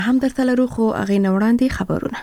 هم درته لرو خو هغه نه وړاندې خبرونه.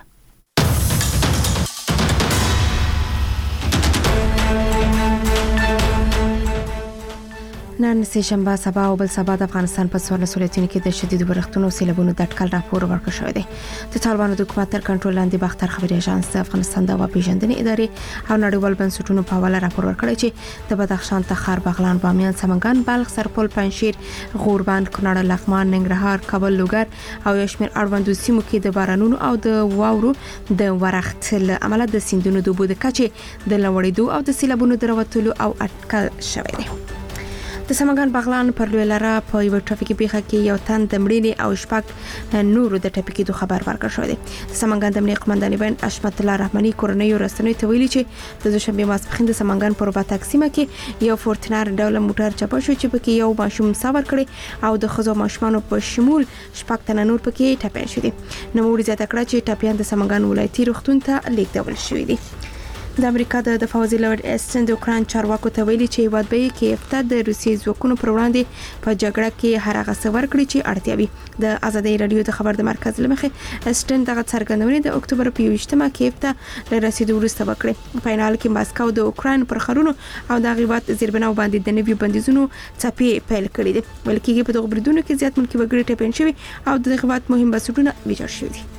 نن سه شنبه سبا او بل سبا د افغانستان په 14 ولایتونو کې د شدید ورښتونو سیلابونو د اټکل راپور ورکړ شوی دی. د طالبانو د حکومت تر کنټرول لاندې باختر خبري اژانس د افغانستان د هوا پیژندنې ادارې او نړیوال بنسټونو په حواله راپور ورکړی چې د بدخشان، تخار، بغلان، بامیان، سمنګان، بلخ، سرپل، پنجشیر، غوربند، کونړ، لغمان، ننګرهار، کابل، لوګر او یشمیر اړوندو سیمو کې د بارانونو او د واورو د ورښت له امله د سیندونو د اوبو د کچې د لوړېدو او د سیلابونو د راوتلو او اټکل شوی دی. د سمنګان بغلان پر لوی لاره په یو ټرافیکي پیښه کې یو تن د مړینې او شپږ نورو د ټپي خبر ورکړ شوی دی. د سمنګان د امنیت قومندان بین اشمت الله رحماني کورنۍ رسنیو ته ویلي چې د دوشنبه ماسپښین د سمنګان په روباټک سیمه کې یو فورتنر ډول موټر چپه شو چې پکې یو ماشوم سوار کړي او د خزو ماشومانو په شمول شپږ تنه نور پکې ټپيان شوي دي. نو وړي زیاته کړه چې ټپيان د سمنګان ولایتي روغتون ته لیږدول شوي دي. د امریکا د دفاع وزیر لورد اسټن د اوکراین چارواکو ته ویلي چې هیواد به کیف د روسي ځواکونو پر وړاندې په جګړه کې هر هغه څه ورکړي چې اړتیا وي. د ازادي رادیو د خبر د مرکز لمخې اسټن دغه څرګندونې د اکتوبر په 28مه کیف ته له رسیدو وروسته وکړه. په فینال کې ماسکو د اوکراین پر خرونو او د غیبت زیربناو باندې د نویو بندیزونو څپې پیل کړې دي. بلکې په دغه بریدونو کې زیات ملکی وګړي ټپین شوي او د غیبت مهم بسټونه ویجاړ شوي دي.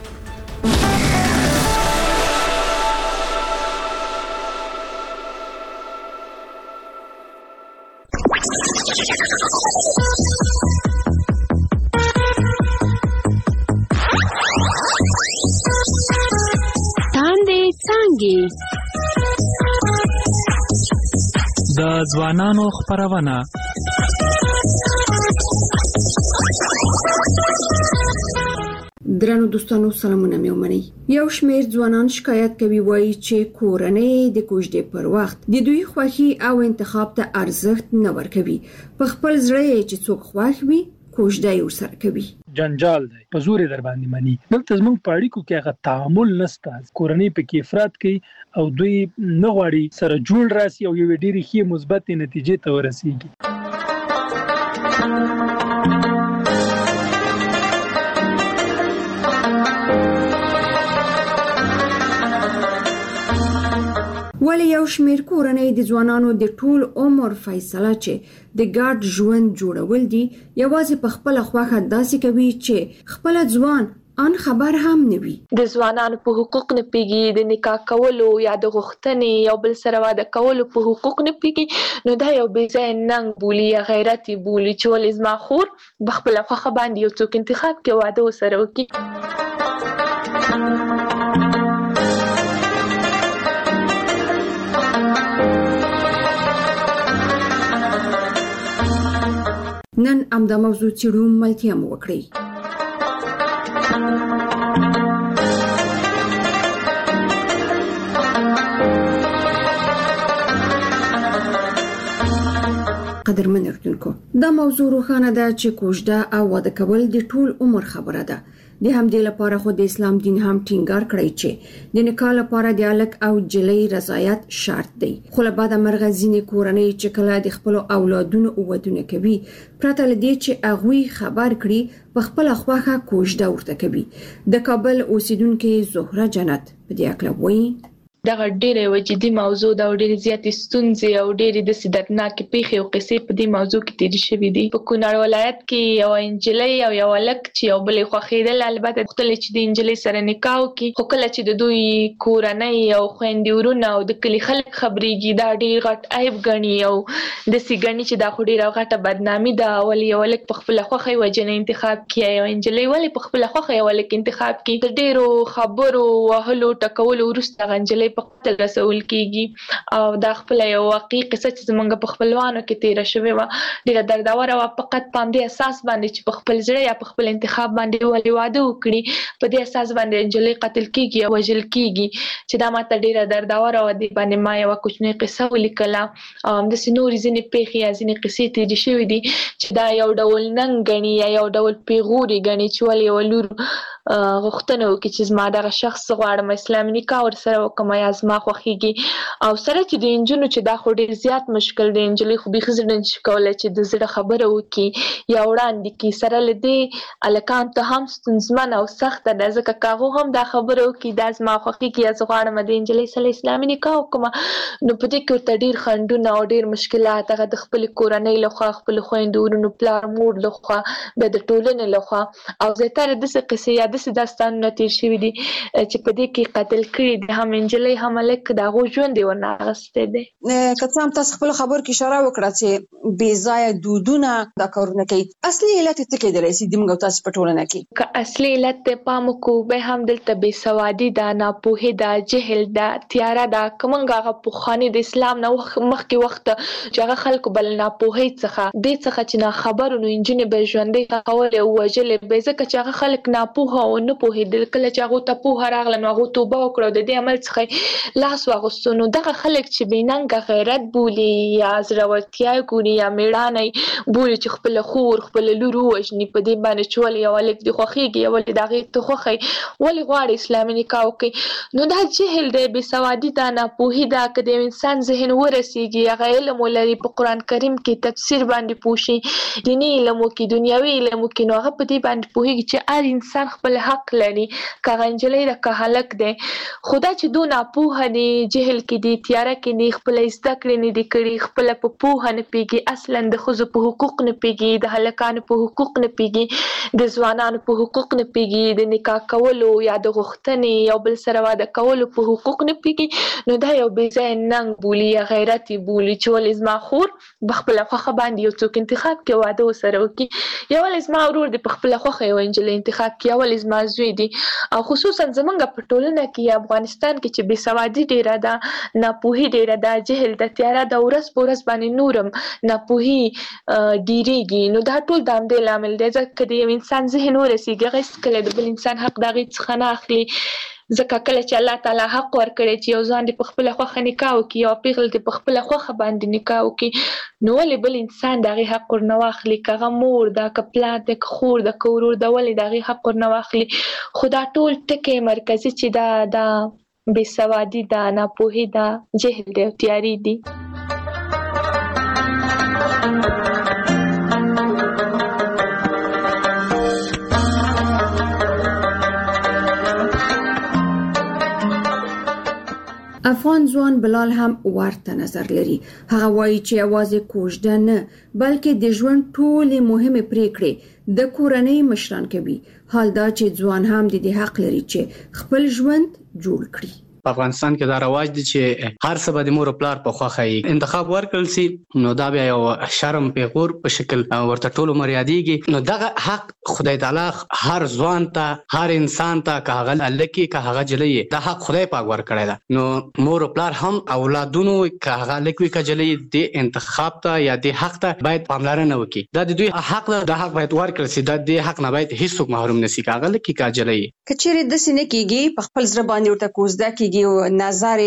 د ځوانانو خبرونه درنو دوستانو سلامونه مې ومنئ. یو شمېر ځوانان شکایت کوي وایي چې کورنۍ د کوژدې پر وخت د دوی خوښي او انتخاب ته ارزښت نه ورکوي. په خپل زړه چې څوک خوښ وي کوژده یې ورسره کوي. جنجال دی په زور در باندې مني. دلته زموږ په اړیکو کې هغه تعامل نشته. کورنۍ په کې افراط کوي او دوی نه غواړي سره جوړ راسي او یو ډېری ښه مثبت نتیجې ته ورسیږي. ولی یو شمیر کورنۍ د ځوانانو د ټول عمر فیصله چې د ګډ ژوند جوړول دي یوازې په خپل خوښه داسې کوي چې خپل ځوان ان خبر هم نه وي. د ځوانانو په حقوق نه پیږي، د نکاح کولو یا د غوښتنې یو بل سره واده کولو په حقوق نه پیږي. نو دا یو بې ځای ننګ بولي یا غیرت بولي چې ولې زما خور بخپل خوښه باندې یو څوک انتخاب کې واده وسره وکړي. نن امدا موضوع چیرو ملتیا مو وکړي. قدرمن اردوونکو، دا موضوع روښانه ده چې کوژده او واده کول د ټول عمر خبره ده. د همدې لپاره خو د اسلام دین هم ټینګار کړی چې د نکاح لپاره د الک او جلۍ رضایت شرط دی. خو له بعده مرغه ځینې کورنۍ چې کله د خپل اولادونو ودونه کوي پرته له دې چې هغوی خبر کړي په خپل خوښه کوژده ورته کوي. د کابل اوسیدونکو زهره جنت په دې اړه وایي دغه ډېرې وجدي موضوع دا ډېرې زیاتې ستونزې او ډېرې د سدتناک پیښې او قصې په دې موضوع کې تیر شوې دي. په کونړ ولایت کې یو انجلۍ او یو الک چې یو بل خوښېدل، البته خپل چې د انجلۍ سره نکاح وکړي، خو کله چې د دوی کورنۍ او خويندې ورونه او د کلی خلک خبرېږي دا ډېر غټ عیب ګڼي او د سیګنی چې دا خو ډېره غټه بدنامي ده. ولې یو الک په خپل خوښه وجنه انتخاب کړي، یو انجلۍ ولې په خپل خوښه یو الک انتخاب کړي. د ډېرو خبرو وهلو ټکولو وروسته انجلۍ په خپل رسول کیږي او دا خپل یو واقعي قصه چې زمونږ په خپلوانو کې تیر شوې و ډیره درداوره او فقط په دې اساس باندې چې په خپل ځړ یا په خپل انتخاب باندې ولې واده وکړي په دې اساس باندې انجلۍ قتل کیږي او وژل کیږي چې دا ماته ډیره درداوره و دي باندې ما یو کوچنی قصه ولیکله. د سينوري ځینې پیښې یا ځینې قصې تیر شوې دي چې دا یو ډول ننګ غني یا یو ډول پیغوري غني چې ولې ولور غوښتنه وکړي چې زما دغه شخص غواړم اسلامي نکاح ورسره وکړم یا زما خوښیږي او سره چې د انجونو چې دا خو ډېر زیات مشکل دی انجلۍ خو بیخي زړه نشي کولی چې د زړه خبره وکړي یا وړاندې کړي سره له دې هلکانو ته هم ستونزمنه او سخته ده ځکه که هغو هم دا خبره وکړي دا زما خوښیږي یا زه غواړم د انجلۍ سره اسلامي نکاح وکړم نو په دې کې ورته ډېر خنډونه او ډېر مشکلات هغه د خپلې کورنۍ لخوا خپلو خویندو ورونو پلار مور لخوا بیا د ټولنې لخوا او زیاتره داسې قصې یا داسې داستانونه تېر شوي دي چې په دې کې قتل کړي دي هم انجلۍ هم هلک د هغو ژوند یې ورنه اخیستی دی. که څه هم تاسو خپلو خبرو کې اشاره وکړه چې بې ځایه دودونه دا کارونه کوي اصلي علت یې څه کیدلی شي د موږ او تاسو په ټولنه کې؟ که اصلي علت ته پام وکړو بیا هم دلته بېسوادي ده ناپوهي ده جهل ده تیاره ده که موږ هغه پخواني د اسلام نه مخکې وخت چې هغه خلکو به له ناپوهۍ څخه دې څخه چې ناخبرو نو نجونې به یې ژوندۍ ښخولې او وژلې به ځکه چې هغه خلک ناپوهه او نه پوهېدل کله چې هغو ته پوهه راغله نو هغو توبه وکړه او د دې عمل څخه لاس واغوستو نو دغه خلک چې بېننګه غیرت بولي یا زړورتیا یې ګوري یا مېړانه بولي چې خپله خور خپله لور ووژني په دې باندې چې ولې یو هلک دې خوښېږي یا ولې د هغې ته خوښی ولې غواړي اسلامي نکاح وکړي نو دا جهل دی بېسوادي ده ناپوهي ده که د یو انسان ذهن ورسېږي هغه علم ولري په قرآن کریم کې تفسیر باندې پوه شي دیني علم وکړي دنیوي علم وکړي نو هغه په دې باندې پوهېږي چې هر انسان خپل حق لري که هغه نجلۍ ده که هلک دی خو دا چې دو ناپوهه دي جهل کې دي تیاره کې دي خپله زده کړې نه دي کړي خپله په پوهه نه پوهېږي اصلا د ښځو په حقوق نه پوهېږي د هلکانو په حقوق نه پوهېږي د ځوانانو په حقوق نه پوهېږي د نکاح کولو یا د غوښتنې یو بل سره واده کولو په حقوق نه پوهېږي نو دا یو بې ځایه ننګ بولي یا غیرت یې بولي چې ولې زما خور په خپله خوښه باندې یو څوک انتخاب کړي واده ورسره وکړي یا ولې زما ورور دی په خپله خوښه یوه نجلۍ انتخاب کړي یا ولې زما زوی دی او خصوصا زمونږ په ټولنه کې یا افغانستان کې چې بېسوادي ډېره ده ناپوهي ډېره ده جهل ده تیاره ده ورځ په ورځ باندې نورم ناپوهي ډېرېږي نو دا ټول د همدې لامل دی ځکه د یو انسان ذهن ورسېږي هغه هېڅکله د بل انسان حق د هغې څخه نه اخلي ځکه کله چې الله تعالی حق ورکړی چې یو ځوان دې په خپله خوښه نکاح وکړي یوه پېغله دې په خپله خوښه باندې نکاح وکړي نو ولې بل انسان د هغې حق ورنه واخلي که هغه مور ده که پلار ده که خور ده که ورور ده ولې د هغې حق ورنه واخلي خو دا ټول ټکي مرکزي چې دا بېسوادي ده ناپوهي ده جهل دی او تیاري دي. افغان ځوان بلال هم ورته نظر لري هغه وایي چې یوازې کوژده نه بلکې د ژوند ټولې مهمې پریکړې د کورنۍ مشران کوي حال دا چې ځوان هم د دې حق لري چې خپل ژوند جوړ کړي. په افغانستان کې دا رواج دي چې هر څه به د مور او پلار په خوښه یې انتخاب ورکړل سي نو دا بیا یو شرم پیغور په شکل ورته ټول عمر یادېږي نو دغه حق خدای تعالی هر ځوان ته هر انسان ته که هغه هلک که هغه نجلۍ دا حق خدای پاک ورکړی ده نو مور او پلار هم اولادونو که هغه هلک وي که نجلۍ د انتخاب ته یا د حق ته باید پاملرنه وکړي دا د دوی حق ده دا حق باید ورکړل سي دا د حق نه باید هیڅوک محروم نه سي که هغه هلک که نجلۍ که چیرې داسې نه کېږي په خپل زړه باندې ورته کوژده کېږي او نظر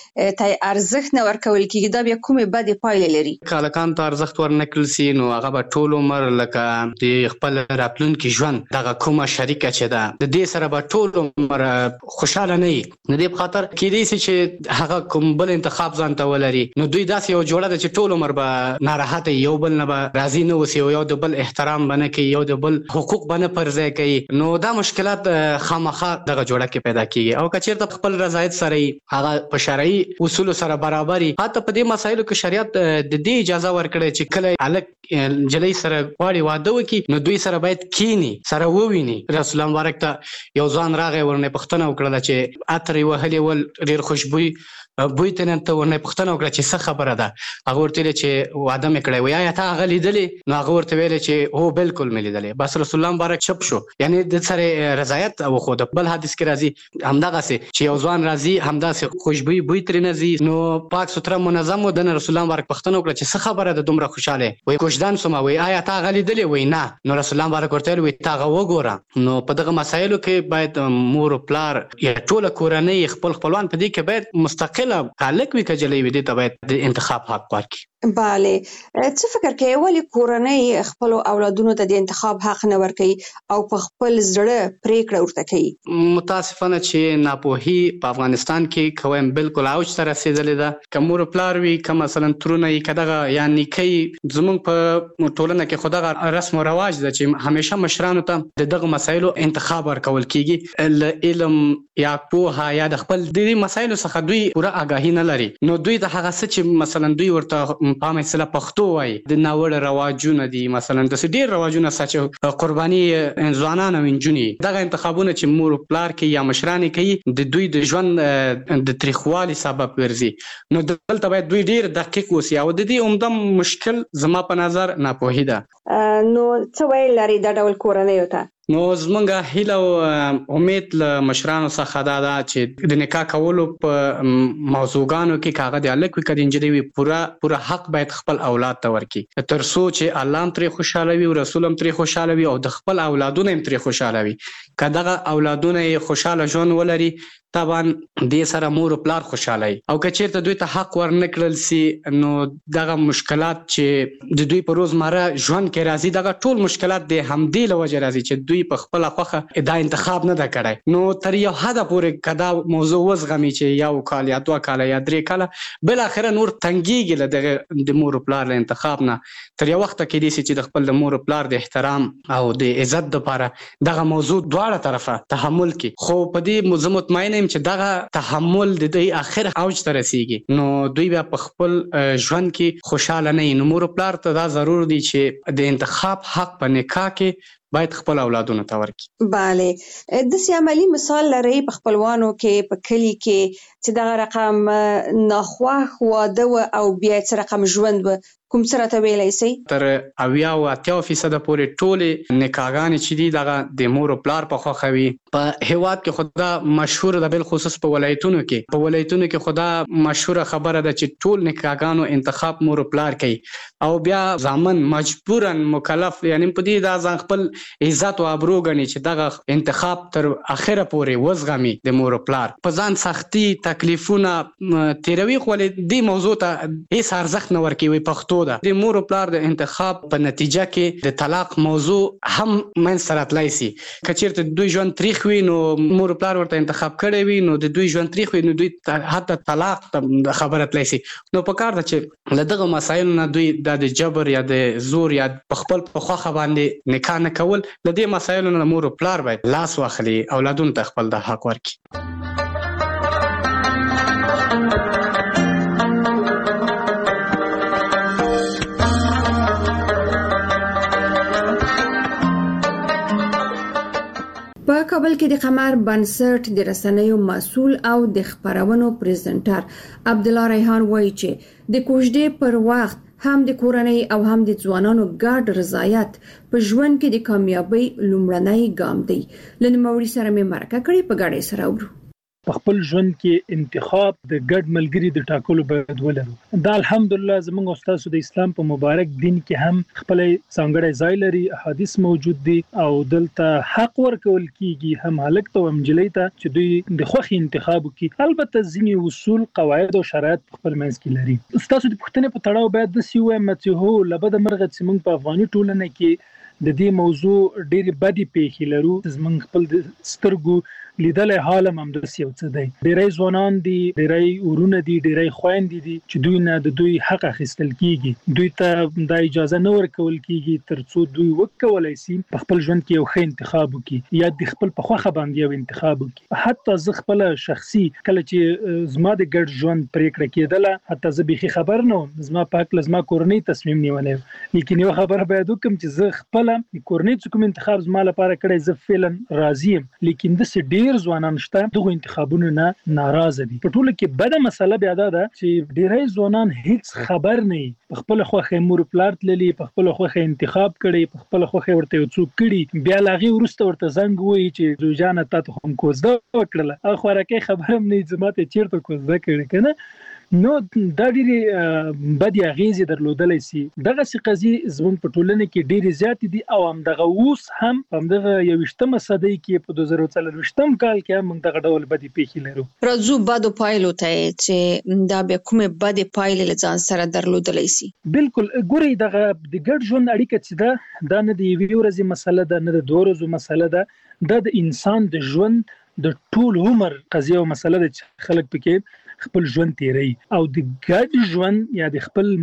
ته ارزښت نه ورکول کېږي دا بیا کومې بدې پایلې لري؟ که هلکانو ته ارزښت ورنه کړل سي نو هغه به ټول عمر لکه د خپل راتلونکي ژوند دغه کومه شریکه چې ده د دې سره به ټول عمر خوشحاله نه وي د دې په خاطر کېدی سي چې هغه کوم بل انتخاب ځان ته ولري نو دوی داسې یو جوړه ده چې ټول عمر به ناراحته یو بل نه به راضي نه اوسي یو د بل احترام به نه کوي یو د بل حقوق به نه پر ځای کوي نو دا مشکلات خامخا دغه جوړه کې پیدا کېږي او که چېرته خپل رضایت سره هغه په شرعي اصولو سره برابري حتی په دې مسایلو کې شریعت د دې اجازه ورکړې چې کله هلک نجلۍ سره غواړي واده وکړي نو دوی سره باید کینی سره وویني رسول الله مبارک ته یو ځوان راغی ورنه پوښتنه وکړله چې عطر یې وهلې ول ډېر خوشبوي بوی ته ته ورنه پوښتنه وکړه چې څه خبره ده هغه ورته ویلې چې واده مې کړی وی ایا ته هغه لیدلې نو هغه ورته ویلې چې هو بالکل مې لیدلې بس رسول الله مبارک چپ شو یعنی د سره رضایت وښوده بل حدیث کې راځي همدغسې چې یو ځوان راځي همداسې خوشبوي بوی ترې نه ځي نو پاک سوتره منظم و دنه رسول الله مبارک پوښتنه وکړه چې څه خبره ده دومره خوشحاله وی کوژدان سومه وی ایا ته هغه لیدلې وی نه نو رسول الله مبارک ورته ویل وی ته هغه وګوره نو په دغه مسایلو کې باید مور او پلار یا ټوله کورنۍ خپل خپلوان په دې کې باید مستقله هلک وي که نجلۍ وي دې ته باید د انتخاب حق ورکړي. bale څه فکر کوي ولی کورنۍ خپل اولادونو ته د انتخاب حق نه ورکوي او په خپل زړه پریکړه ورته کوي؟ متاسفانه چې ناپوهي په افغانستان کې کوم بالکل اوج ته رسیدلې ده. کومور پلار وی کوم مثلا ترونه کداغه یعنی کوي زمونږ په ټولنه کې خدغه رسم او رواج ده چې همیشه مشرانو ته دغه مسایلو انتخاب ورکول کیږي. علم یا پوها یا د خپل د مسایلو څخه دوی پوره آگاهی نه لري، نو دوی د هغه څه چې مثلا دوی ورته په مثلا پښتو وایي د ناوړه رواجونه دي، مثلا د ډیر رواجونه چې قرباني ځوانان او انجونې دغه انتخابونه چې مور پلار کې یا مشران کوي د دوی د ژوند د تاریخوالي سبب ګرځي. نو دلته باید دوی ډیر دقیق اوسي او د دې عمده مشکل زما په نظر ناپوهي ده. نو څه ویل لري د ډول کورنۍ ته؟ نو زمونږ هیله او امید له مشرانو څخه دا ده چې د نکاح کولو په موضوعګانو کې کاغه د الک وکړي انجلي وي پوره حق باید خپل اولاد ته ورکړي، تر څو چې الله هم ترې خوشاله وي او رسول هم ترې خوشاله وي او د خپل اولادونه هم ترې خوشاله وي. کداغه اولادونه خوشاله ژوند ولري طبعا دې سره مور او پلار خوشاله وي، او که چیرته دوی ته حق ورنکړل سي نو دغه مشکلات چې د دوی په روزمره ژوند کې راځي دغه ټول مشکلات د همدې لوجه راځي چې دوی په خپل خوخه دا انتخاب نه دا کړی. نو تر یو حد پورې کدا موضوع وزغمي چې یو کال یا 2 کال یا 3 کال بل اخره نور تنګيږي له د مور او پلار له انتخاب نه، تر یو وخت کې دي چې د خپل مور او پلار د احترام او د عزت لپاره دغه موضوع دواړه طرفه تحمل کوي. خو په دې مطمئن چې دغه تحمل د دې اخر اوج ته رسیږي نو دوی بیا په خپل ژوند کې خوشاله نه وي. نو مور پلار ته دا ضرور دي چې د انتخاب حق په نکاح کې باید خپل اولادونو ته ورکړي. bale د سي عملی مثال لري په خپلوانو کې په کلی کې چې دغه رقم ناخواه واده او بیا څه رقم ژوند کوم سره ته ویلای سي؟ تر 80% پورې ټوله نکاحګانې چې دي دغه د مور او پلار په خوښه وي. په هیواد کې خدا مشهور ده، بل خصوص په ولایتونو کې خدا مشهور خبره ده چې ټول نکاحګانو انتخاب مور او پلار کوي او بیا ځامن مجبورا مکلف یعنی په دې دا ځان خپل عزت او ابرو غني چې دغه انتخاب تر اخره پورې وزغمي د مور او پلار په ځان سختي تکلیفونه تیروي. خو دې موضوع ته هیڅ ارزښت نه ورکوي. پښتو د مور او پلار د انتخاب په نتیجه کې د طلاق موضوع هم من سره تلای شي. کچیرته دوی ژوند تاریخ وي نو مور او پلار ورته انتخاب کړی وي نو د دوی ژوند تاریخ وي نو دوی حتی طلاق خبره تلای شي. نو په کار ده چې لدغه مسایل نه دوی د جبر یا د زور یا خپل په خوخه باندې نکاح نه کول لدې مسایل نه مور او پلار باید لاس واخلي اولادونو ته خپل د حق ورکړي. په کابل کې د قمر بنسټ د رسنیو مسؤل او د خبرونو پریزنټر عبد الله ریحان وایي چې د کوژدې پر وخت هم د کورنۍ او هم د ځوانانو ګډ رضایت په ژوند کې د کامیابی لومړنی ګام دی. لنموړي سره مې مرکه کړې په ګډه سره ورو. په خپل ژوند کې انتخاب د ګډ ملګری د ټاکلو باید ولرو. دا الحمدلله زموږ استاد د اسلام په مبارک دین کې هم خپل څنګه ځای لري، احادیث موجود دي او دلته حق ورکول کیږي هم هلک ته هم جلۍ ته چې دوی د خوخي انتخاب کوي. البته ځینی اصول قواعد او شرایط خپل منځ کې لري. استاد د پښتنې په تړاو باید د سی وایم چې هو لبد مرغه چې موږ په افغاني ټولنه کې د دې موضوع ډېری بدی پیښې لرو. زموږ خپل سترګو لیدل حال هم د سیو څه دی. ډېری ځوانان دي، ډېری ورونه دي، ډېری خويندې دي چې دوی نه د دوی حق اخیستل کیږي. دوی ته د اجازه نه ورکول کیږي ترڅو دوی وکولای شي په خپل ژوند کې یو ښه انتخاب وکړي یا د خپل په خوخه باندې یو انتخاب وکړي. حتی زه خپل شخصي کله چې زما د ګډ ژوند پریکړه کېدله حتی زه به خبر نه وم زما پاک لزما کورنۍ تصمیم نیولې، لیکن یو خبر باید وکم چې زه خپل کورنۍ کوم انتخاب زما لپاره کړی زه فعلا راضی یم. لیکن د ډېر ځوانان شته دغه انتخابونو نه ناراضه دي. په ټوله کې بده مسله بیا دا ده چې ډېری ځوانان هیڅ خبر نه په خپل خوخه مور پلار تللی، په خپل خوخه انتخاب کړي، په خپل خوخه ورته څوک کړي، بیا لاغي ورسته ورته زنګ وایي چې زوجانه تاسو هم کوزده وکړه. اخو راکې خبرم نه زما ته چیرته کوزده کړي کنه. نو دا ډېری بدی اغیزې درلودلی سي. دغه سي قضیه زموږ په ټولنه کې ډېری زیات دي او همدغه اوس هم همدغه 21مه صدۍ کې په 2024 کال کې هم دغه ډول بدی پیښې لرو. راځو بدو پایلو ته چې دا به کومه بدی پایلې لځان سره درلودلی سي. بالکل ګوري دغه د ګډ ژوند اړیکه چې دا نه د یوې ورځې مسله ده، نه د 2 ورځو مسله ده، دا د انسان د ژوند د ټول عمر قضیه او مسله ده چې خلک پکې خپل ژوند تیری او د ګډ ژوند یا د خپل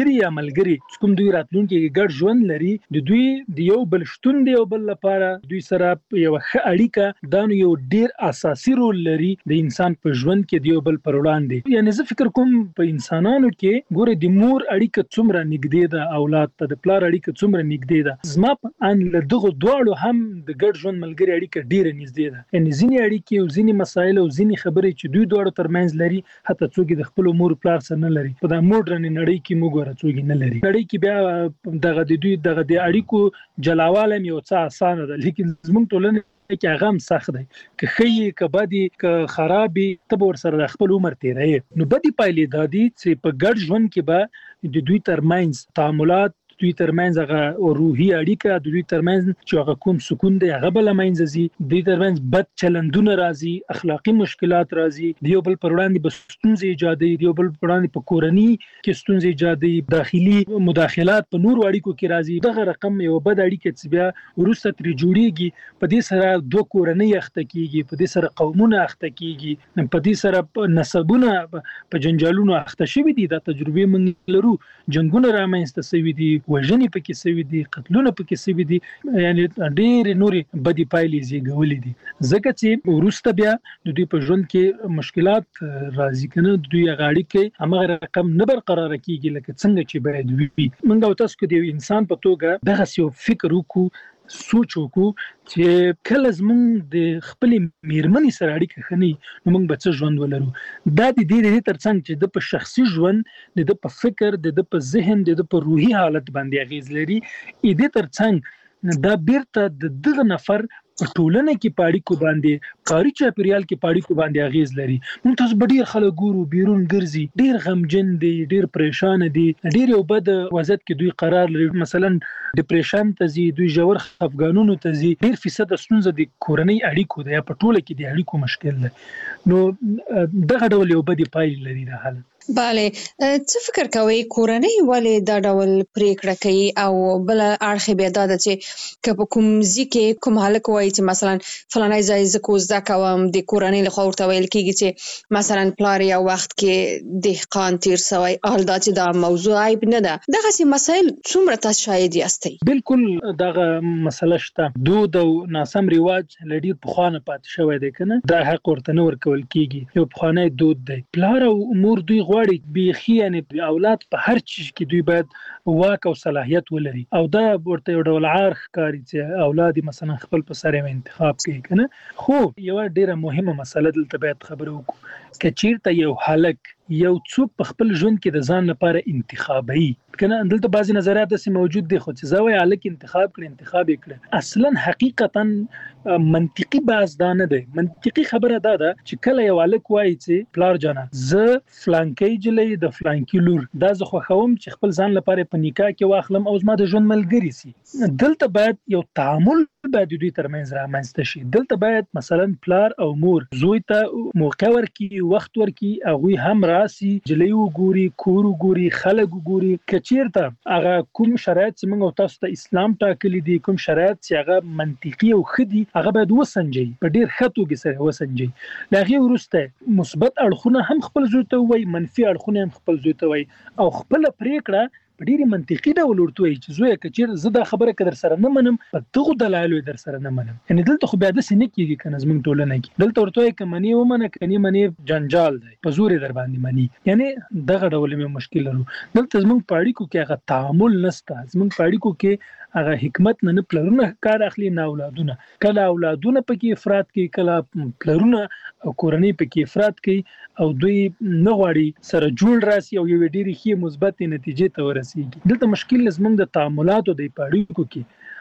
ملګری کوم دوی راتلونکي ګډ ژوند لري، د دوی د یو بل شتون دی او بل لپاره دوی سره یو ښه اړیکه دا یو ډیر اساسي رول لري د انسان په ژوند کې د یو بل پر وړاندې. یعنی زه فکر کوم په انسانانو کې ګوره د مور اړیکه څومره نږدې ده، اولاد ته د پلار اړیکه څومره نږدې ده، زما په ان له دغه دواړو هم د ګډ ژوند ملګری اړیکه ډیره نږدې ده. یعنی ځینې اړیکې او ځینې مسایل او ځینې خبرې چې دوی دواړو ترمنځ لري حتی څوک د خپل مور پلار سره نه لري. په دا موډرن نړۍ کې موږ ورڅوګي نه لري. نړۍ کې بیا دغه د دوی دغه د اړیکو جلاواله یو څه اسانه ده، لیکن زموږ ټولنه کې هغه هم سخت دی. که خې که بدی که خرابي تب ور سره خپل عمر تیرې. نو بدی پایلې دادي چې په ګډ ژوند کې به د دوی ترمنځ تعاملات، دوی ترمنځ هغه روحي اړیکه، دوی ترمنځ چې هغه کوم سکون دی هغه بل منځ زی، دوی ترمنځ بد چلندونه راځي، اخلاقی مشکلات راځي، دیو بل پر وړاندې بستونزې ایجادي، دیو بل پر وړاندې په کورنۍ کې ستونزې ایجادي، داخلي مداخلات په نور اړیکو کې راځي. دغه رقم یو بد اړیکه چې بیا ورسته تر جوړیږي، په دې سره دوه کورنۍ اخته کیږي، په دې سره قومونه اخته کیږي، په دې سره نسبونه په جنجالونو اخته شوي دي. دا تجربه موږ لرو، جنگونه رامنځته شوي دي، وژنې پکې شوي دي، قتلونه پکې شوي دي، یعنی ډېر نورې بدی پایلې زیږولې دي. ځکه چې وروسته بیا د دوی په ژوند کې مشکلات راځي، کنه دوی هغه اړیکې همغه رقم نه برقرار کیږي لکه څنګه چې باید وي. موږ او تاسو کې د انسان په توګه دغه یو فکر وکړو، سوچ وکړو چې کله زموږ د خپل میرمنې سره اړیکه خني نو موږ به څه ژوند ولرو. دا د دې ترڅنګ چې د په شخصي ژوند، د په فکر، د په ذهن، د په روحي حالت باندې اغیز لري. دې ترڅنګ دا بیرته د دغه نفر په ټولنه کې پاړیکو باندې، کاري چاپیریال کې پاړیکو باندې اغیز لري. موږ تاسو ډیر خلک ګورو بیرون ګرځي، ډیر غمجن دي، ډیر پریشان دي، ډیر یو بد وضعیت کې دوی قرار لري، مثلا ډیپریشن ته ځي، دوی ژور خفګانونو ته ځي. ډیر فیصد ستونزه د کورنۍ اړیکو ده یا په ټوله کې د اړیکو مشکل ده. نو دغه ډول یو بد پایلې لري د حالت. بله، څه فکر کوي کورنۍ ولې دا ډول پریکړه کوي؟ او بل اړخ بیا دا ده چې که په کوم ځای کې کوم هلک وایي چې مثلا فلانای ځای زه کوزده کوم، د کورنۍ لخوا ورته ویل کېږي چې مثلا پلار یو وخت کې دهقان تیر سوی، حال دا چې دا موضوع عیب نه ده. دغسې مسایل څومره تاسو شاهد یاستئ؟ بالکل دغه مسله شته. دود او ناسم رواج له ډېر پخوانه پاتې شوی دی، کنه دا حق ورته نه ورکول کېږي. یو پخوانی دود دی. پلار او مور دوی غواړي بیخي یعنی اولاد په هر چیز کې دوی باید واک او صلاحیت ولري، او دا ورته یو ډول عار ښکاري چې اولاد مثلا خپل په سر انتخاب کوي، کنه. خو یو ډیره مهمه مسله دلته باید خبرو وکړو، که چیرته یو هلک یو څوک په خپل ژوند کې د ځان لپاره انتخابي، کنه دلته بعضی نظریات داسې موجود دي، خو چې زوی هلک انتخاب کړي اصلا حقیقتا منطقي بحث دا نه دی. منطقي خبره دا ده چې کله یو هلک وایي چې پلار جانه زه فلانکۍ جلۍ د فلانکي لور دا زه خوښوم چې خپل ځان لپاره په نکاح کې واخلم او زما د ژوند ملګری سي، دلته باید یو تعامل باید دوی ترمنځ رامنځته شي. دلته باید مثلا پلار او مور زوی ته موقع ورکړي، وخت ورکړي، هغوی هم راسي، جلۍ وګوري، کور وګوري، خلک وګوري. که چیرته هغه کوم شرایط چې موږ او تاسو ته اسلام ټاکلي دي، کوم شرایط چې هغه منطقي او ښه دي، هغه باید وسنجي، په ډیر ښه توګه سره وسنجي. له هغې وروسته مثبت اړخونه هم خپل زوی ته ووایي، منفي اړخونه هم خپل زوی ته ووایي، او خپله پرېکړه په ډېرې منطقي ډول ورته وایي چې زویه که چېرې زه دا خبره که در سره نه منم، په دغو دلایلو در سره نه منم. یعنې دلته خو بیا داسې نه کېږي که نه زموږ ټولنه کې. دلته ورته وایي که منې ومنه، که نه منې جنجال دی، په زور یې در باندې مني. یعنې دغه ډول مې مشکل لرو. دلته زموږ په اړیکو کې هغه تعامل نشته. زموږ په اړیکو کې هغه حکمت نه پلرونه کار اخلي، نه اولادونه. کله اولادونه پکې افراط کوي، کله پلرونه او کورنۍ پکې افراط کوي، او دوی نه غواړي سره جوړ راسي او یوې ډېرې ښې مثبتې نتیجې ته ورسېږي. دلته مشکل زموږ د تعاملاتو د په اړیکو کې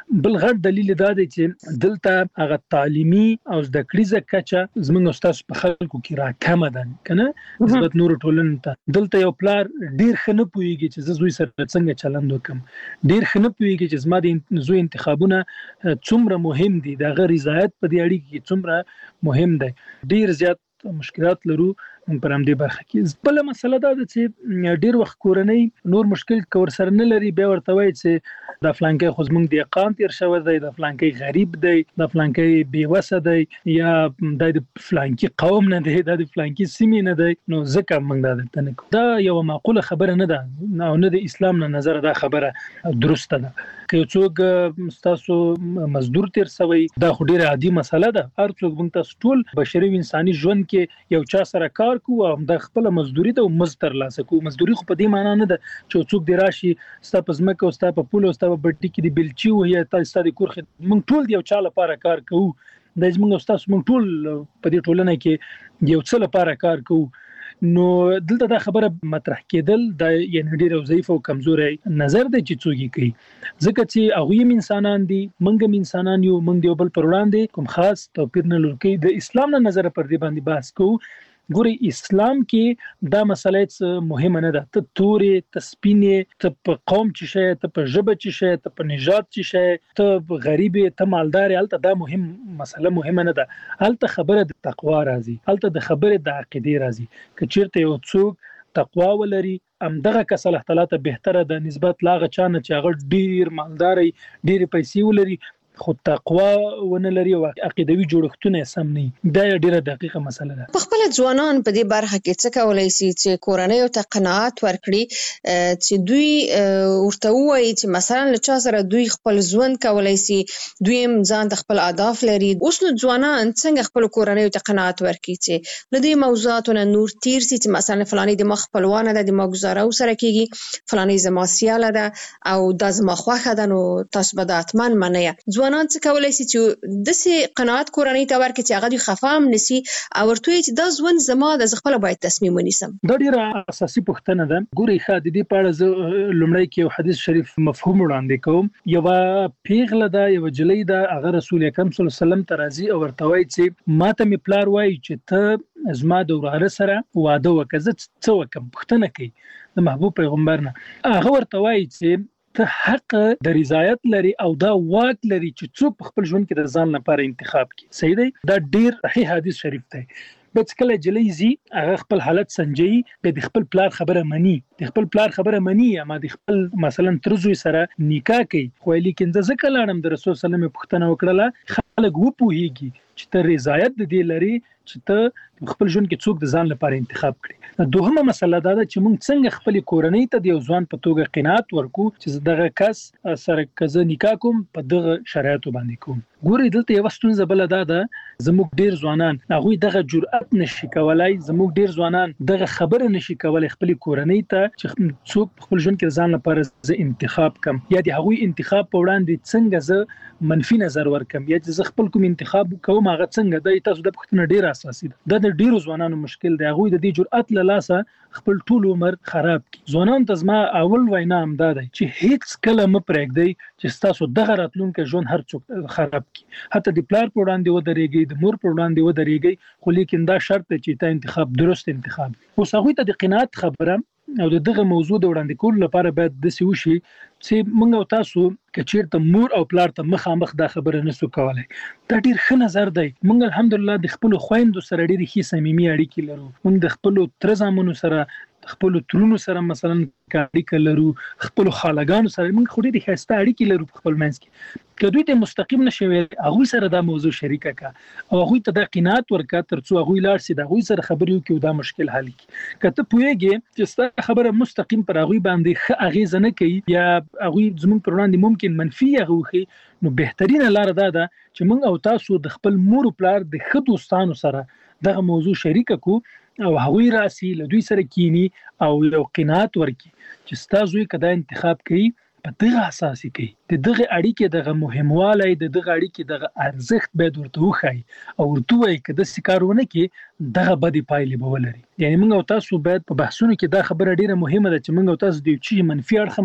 بل غټ دلیل دا دی چې دلته هغه تعلیمي او زده کړیزه کچه زموږ استاد په خلکو کې راکمه ده کنه نسبت نور ټولنې ته. دلته یو پلار ډیر خنه پويږي چې زوی سره څنګه چلند وکم، ډیر خنه پويږي چې زما د زوی انتخابونه څومره مهم دي، د غیر رضایت په دې اړیکه کې څومره مهم دی. ډیر زیات مشکلات لرو پر همدې برخه کې. بل مسله دا ده چې ډیر وخت کورنۍ نور مشکل کور سره نه لري، بیا ورته وایي چې د فلانکې خو زمونږ د اقام تیر شوی دی، د فلانکې غریب دی، د فلانکې بیوسه دی، یا د فلانکې قوم نه دی، د فلانکې سیمې نه دی، نو ځکه موږ دا درته نه کوو. دا یو معقوله خبره نه ده او نه د اسلام نه نظر دا خبره درسته ده. که یو څوک تاسو مزدور تیر سوی دا خو ډیره عادي مسله ده. هر څوک موږ تاسو ټول بشري انساني ژوند کې یو چا سره کار کوو او د خپل مزدوري ته مزد ترلاسه کوو. مزدوري خو په دې معنی نه ده چې څوک دی راشي ستا په ځمکه او ستا په پول او ستا په بټي کې دی بلچي او یا تاسو د کور خدمت. موږ ټول یو چا لپاره کار کوو. د زموږ استاد موږ ټول په دې ټولنه کې یو څه لپاره کار کوو. نو دلته دا خبره مطرح کېدل دا یعنی ډیر ضعیف او کمزوري نظر دی چې څوګي کوي، ځکه چې هغه انسانان دي، موږ انسانان یو، موږ یو بل پر وړاندې کوم خاص توپیر نه لري. د اسلام نه نظر پر دې باندې بحث کوو. ګوري اسلام کې دا مسله مهمه نه ده، ته تورې، ته سپینې، ته په قوم چې شې، ته په ژبه چې شې، ته په نژاد چې شې، ته غریب، ته مالدار، هلته دا مسله مهمه نه ده. هلته خبره د تقوا راځي، هلته د خبره د عقیدې راځي. که چیرته یو څوک تقوا ولري همدغه کس الله تعالی ته بهتره ده نسبت لاغه چانه چې هغه ډیر مالداري، ډیر پیسې ولري خو تقوا ونه لري او عقیدوي جوړښتونه سم نه. دا ډیره دقیقه مسله ده. په خپل ځوانان په دې برخه کې څه کولای شي چې کورنۍ او ته قناعت ورکړي چې دوی ورته وایي چې مثلا له چا سره دوی خپل ژوند کولای شي، دوی ځان د خپل اهداف لري. اوس نو ځوانان څنګه خپل کورنۍ ته قناعت ورکړي چې له دې موضوعاتو نور تیر شي چې مثلا فلاني د مخ خپلوانه ده، د ما گزاره سره کیږي، فلاني زما سیاله ده او د زما خوخه ده، نو تاسو به د اتمن منئ. ځوانان څه کولای شي چې د سي قناعت کورنۍ ته ورکړي چې هغه دوی خفام نسی او ورته چې دا ژوند زما د خپل باید تصمیم ونیسم. دا ډیره اساسي پوښتنه ده. ګوري ښه د دې په اړه لومړی کې یو حدیث شریف مفهوم وړاندې کوم. یو پیغله ده، یو جلۍ ده، هغه رسول اکرم صلی الله علیه وسلم ته راځي او ورته وایي چې ماته می پلار وایي چې ته زما د وراره سره واده وکړه، زه څه وکم؟ پوښتنه کوي د محبوب پیغمبر نه. هغه ورته وایي چې ته حق د رضایت لري او دا واک لري چې څوک په خپل ژوند کې د ځان لپاره انتخاب کړي. صحیح دی؟ دا ډیر صحیح حدیث شریف دی. بس کله جلۍ زی هغه خپل حالت سنجي، د خپل پلار خبره مني، د خپل پلار خبره مني، اما د خپل مثلا ترزوی سره نکاح کوي. خو لیکن ځکه لاړم د رسول صلی الله علیه وسلم پوښتنه وکړه، خلک و پوهیږي چې ته رضایت د دې لري چې ته خپل ژوند کې څوک د ځان لپاره انتخاب کړي. دوهمه مسله دا ده چې موږ څنګه خپل کورنۍ ته د یو ځوان په توګه قناعت ورکو چې دغه کس سره کزه نکاح کوم په دغه شرایطو باندې کوم. ګوري دلته یو ستونزه بل ده زموږ ډیر ځوانان هغه دغه جرأت نشي کولای، زموږ ډیر ځوانان دغه خبره نشي کولای خپل کورنۍ ته چې څوک خپل ژوند کې ځان لپاره ز انتخاب کم، یا د هغه انتخاب په وړاندې څنګه ز منفي نظر ورکم، یا چې ز خپل کوم انتخاب کوم هغه څنګه د تاسو د پښتنه ډیر اساسي ده. د ډیرو ځوانانو مشکل دی، هغه د دې جرأت له لاسه خپل ټول عمر خراب کی. ځوانان ته زما اول وینا هم دا دی چې هیڅ کله م پرېږدئ چې تاسو دغه راتلونکي ژوند هر څوک خراب کی. حتی د پلار په وړاندې ودرېږئ، د مور په وړاندې ودرېږئ، خو لیکن دا شرط دی چې تا انتخاب درست انتخاب. اوس هغه ته د قناعت خبره او دغه موضوع د وړاندې کول لپاره باید د سی وشي چې موږ او تاسو کچیرته مور او پلار ته مخامخ دا خبره نسو کولای. دا ډیر ښه نظر دی. موږ الحمدلله د خپل خويندو سره ډیر ښه صمیمي اړیکې لرو. موږ د خپل تر زامنو سره، خپل ترونو سره مثلا اړیکې لرو، خپل خالګانو سره موږ خو ډیر ښه اړیکې لرو په خپل منځ کې. کله ته مستقیم نشوي هغه سره دا موضوع شریکه کا او هغه ته د قناعت ورکا ترڅو هغه لار سي د هغه سره خبرې وکړي او دا مشکل حل کړي. کته پوهیږي چې ست خبره مستقیم پر هغه باندې اغیزه نه کوي یا هغه زموږ پر وړاندې ممکن منفي هغه، نو بهترینه لار دا ده چې موږ او تاسو د خپل مور او پلار د ښه دوستانو سره دغه موضوع شریکه کو او هغه راسي له دوی سره کینی او یو قناعت ورکي چې ستاسو کدا انتخاب کوي په دغه اساسي کوي. د دغه اړیکې دغه مهموالی، د دغه اړیکې دغه ارزښت باید ورته وښایي او ورته وایي که داسې کارونه کې دغه بدې پایلې به ولري. یعنی موږ او تاسو باید په بحثونو کې دا خبره ډیره مهمه ده چې موږ او تاسو د یو چیز منفي اړخ هم باید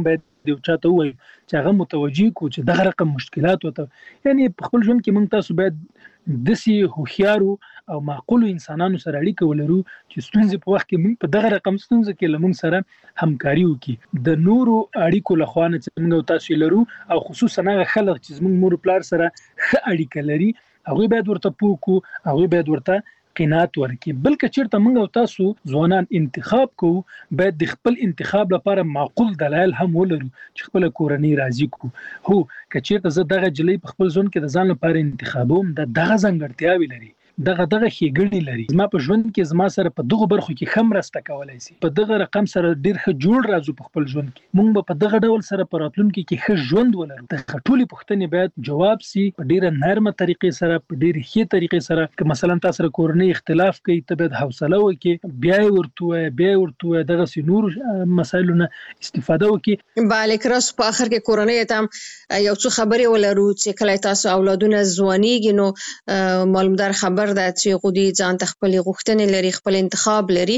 دی چاته وایي چې هغه متوجي کو چې دغه رقم مشکلات وته یعنی په خپل ژوند کې موږ تاسو باید دسي هوښیارو او معقولو انسانانو سره اړیکه ولرو چې ستونزې په وخت کې موږ په دغه رقم ستونزه کې لمون سره همکاري وکړي د نورو اړیکو لخوا نه چې موږ تاسو لرو او خصوصا هغه خلک چې موږ مور پلار سره ښه اړیکه لري هغه باید ورته پوکو هغه باید ورته قناعت ورکړي بلکې چیرته موږ او تاسو ځوانان انتخاب کوو باید د خپل انتخاب لپاره معقول دلایل هم ولرو چې خپل کورنۍ راضي کو هو که چیرته زه دغه جلې په خپل ځون کې د ځان لپاره انتخابوم دغه ځانګړتیاوې لري دغه ښېګڼې لري زما په ژوند کې زما سره په دغه برخو کې خم راسته کولای شي په دغه رقم سره ډیر ښه جوړ راځو په خپل ژوند کې موږ په دغه ډول سره په راتلونکي کې ښه ژوند ولرو د ټولې پوښتنې باید جواب سي په ډیره نرمه طریقې سره په ډیره ښه طریقې سره که مثلا تاسو سره کورنۍ اختلاف کوي ته باید حوصله وکړي بیا ورته دغه سينور مسایلونه استفاده وکړي بالک راس په اخر کې کورنۍ ته یو څه خبرې ولرو چې کله تاسو اولادونه ځوانيږي نو معلومدار خبر ده چې غوډي ځان خپل غوښتنې لري خپل انتخاب لري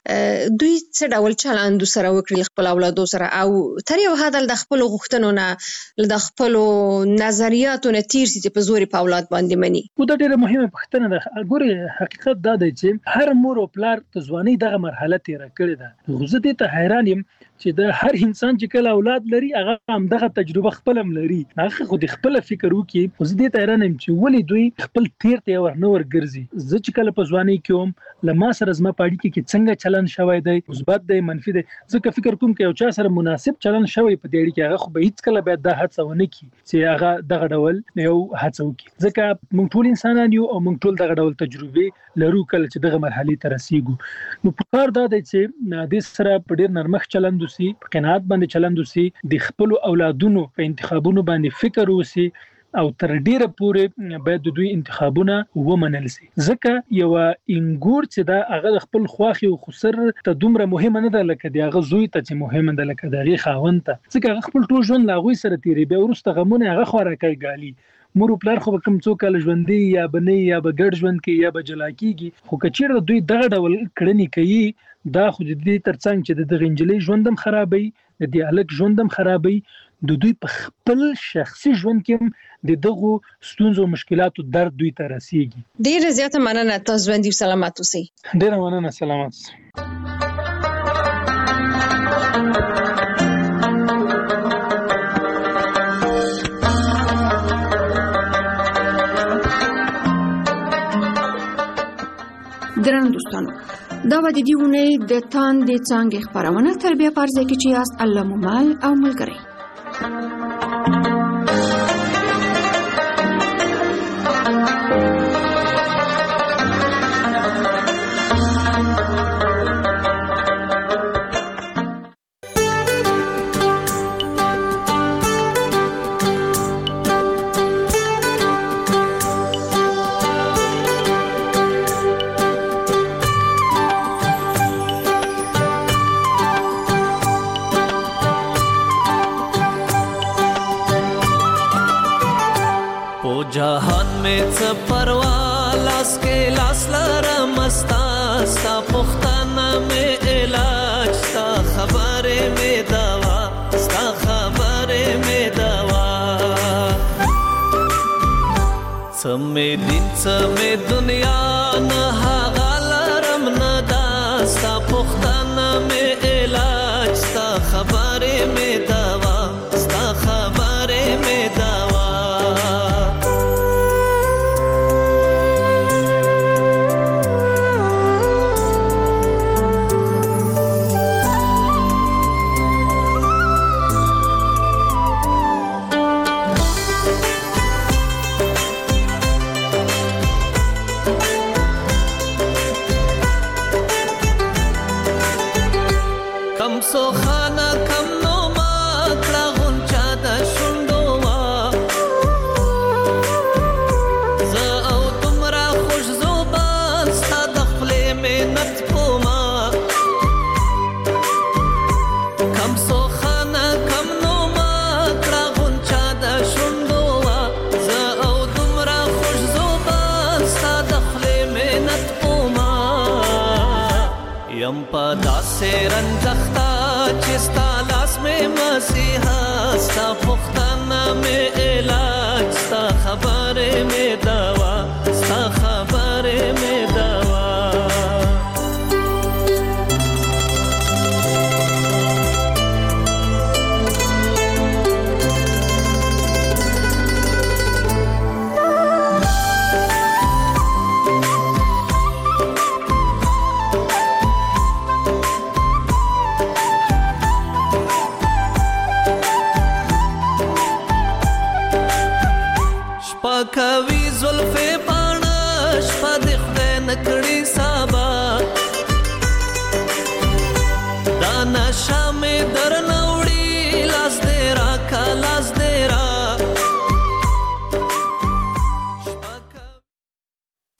دوی څه ډول چلند سره وکړي خپل اولادو سره او تر یو حد د خپل غوښتنو نه د خپل نظریاتو نه تیر سي په زوري په اولاد باندې مني دا ډیره مهمه پوښتنه ده ګوره حقیقت دا دی چې هر مور او پلار د ځوانۍ دغه مرحله تیر کړې ده غوزه دې ته حیران یم چې د هر انسان چې کله اولاد لري هغه هم دغه تجربه خپلم لري هغه خو د خپل فکر وکي خو زه دې ته حیران یم چې ولې دوی خپل تیر ته ورنور ګرځي زه چې کله په ځوانۍ کې وم لما سره زما پاړی کې څنګه چلن شوی دی مثبت دی منفي دی زه فکر کوم چې یو چا سره مناسب چلن شوی په دې کې هغه خو به هیڅ کله باید دا هڅه ونه کړي چې هغه دغه ډول یو هڅه وکړي ځکه موږ ټول انسانان یو او موږ ټول دغه ډول تجربه لرو کله چې دغه مرحله ته رسیږو نو په کار دا دی چې د سره په ډیر نرمخ چلند وسی په قناعت باندې چلند وسی د خپل اولادونو په انتخابونو باندې فکر وسی او تر ډیره پورې باید د دوی انتخابونه ومنل شي ځکه یو انګور چې دا هغه خپل خواخي او خسر ته دومره مهمه نه ده لکه دی هغه زوی ته چې مهمه ده لکه دغه خاوند ته ځکه خپل ټول ژوند لاغوي سره تیری به ورسته غمونه هغه خوراکای غالي مور پلار خو کوم څوک کله ژوندۍ یا بنې یا بغړ ژوند کې یا بجلا کیږي خو کچیر دوی دغه ډول کړنی کوي دا خو د دې ترڅنګ چې د غنجلې ژوندم خرابوي د دې الک ژوندم خرابوي د دوی په خپل شخصي ژوند کې د دغه ستونزو مشکلاتو درد دوی ته رسیږي ډیره زیاته مننه تاسو باندې سلامات اوسئ ډیره مننه سلامات درنو دوستانو دا و د دې ونې د تاندې څنګه خبرونه تربیه پرځه کې چې یاست الله ممال او ملګری जहान में परवा लास के लास लरा मस्ता सा पुख्ताना में इलाज सा खबरे में दवा सा खबरे में दवा समे दिन समे दुनिया न हागलरम न दा सा पुख्ताना में इलाज सा खबरे में दवा सा खबरे में दवा یم پدا سے رنځختا چې ستا لاس में मसीहा, सा पुख्ताना में इलाज, सा खबर में